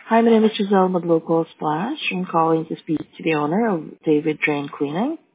Hi, my name is Giselle Madloco Splash. I'm calling to speak to the owner of David Drain Cleaning.